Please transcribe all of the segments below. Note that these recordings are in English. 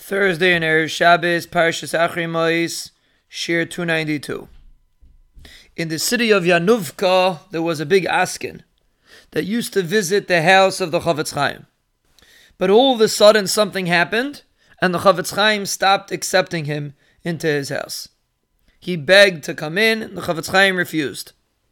Thursday in Erev Shabbos, Parshas Acharei Mos, Shir 292. In the city of Yanuvka, there was a big asken that used to visit the house of the Chofetz Chaim. But all of a sudden something happened, and the Chofetz Chaim stopped accepting him into his house. He begged to come in, and the Chofetz Chaim refused.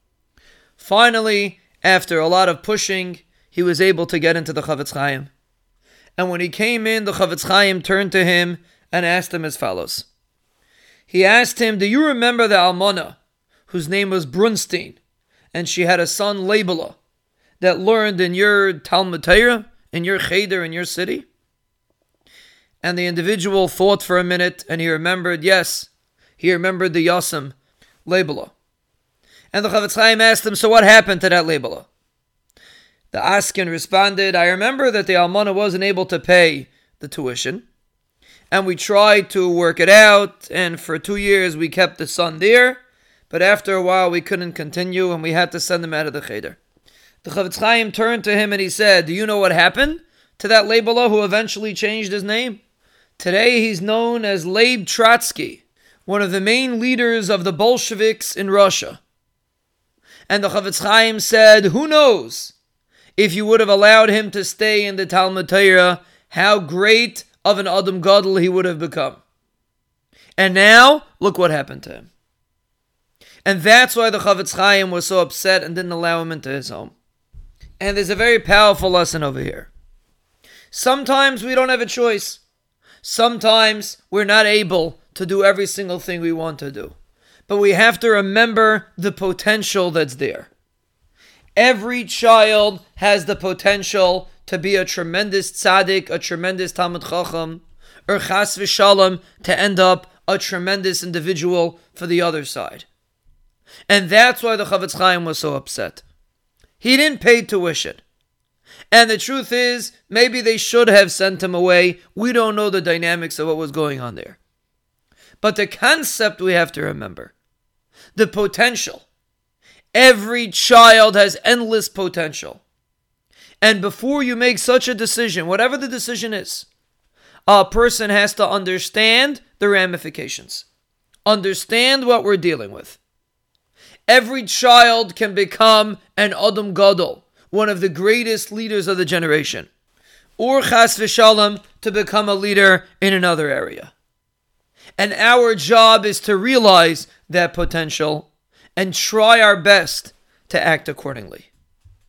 Finally, after a lot of pushing, he was able to get into the Chofetz Chaim. And when he came in, the Chofetz Chaim turned to him and asked him as follows. He asked him, do you remember the Almana, whose name was Brunstein, and she had a son, Leibela, that learned in your Talmud Torah, in your Cheder, in your city? And the individual thought for a minute, and he remembered, yes, he remembered the Yasam, Leibela. And the Chofetz Chaim asked him, so what happened to that Leibela? The Askin responded, I remember that the Almana wasn't able to pay the tuition, and we tried to work it out, and for 2 years we kept the son there, but after a while we couldn't continue, and we had to send him out of the Cheder. The Chofetz Chaim turned to him and he said, do you know what happened to that Leibela who eventually changed his name? Today he's known as Leib Trotsky, one of the main leaders of the Bolsheviks in Russia. And the Chofetz Chaim said, who knows? If you would have allowed him to stay in the Talmud Torah, how great of an Adam Gadol he would have become. And now, look what happened to him. And that's why the Chofetz Chaim was so upset and didn't allow him into his home. And there's a very powerful lesson over here. Sometimes we don't have a choice. Sometimes we're not able to do every single thing we want to do. But we have to remember the potential that's there. Every child has the potential to be a tremendous tzaddik, a tremendous Talmid Chacham, or chas v'shalom, to end up a tremendous individual for the other side. And that's why the Chofetz Chaim was so upset. He didn't pay tuition. And the truth is, maybe they should have sent him away. We don't know the dynamics of what was going on there. But the concept we have to remember. The potential. Every child has endless potential. And before you make such a decision, whatever the decision is, a person has to understand the ramifications. Understand what we're dealing with. Every child can become an Adam Gadol, one of the greatest leaders of the generation. Or chas v'shalom, to become a leader in another area. And our job is to realize that potential and try our best to act accordingly.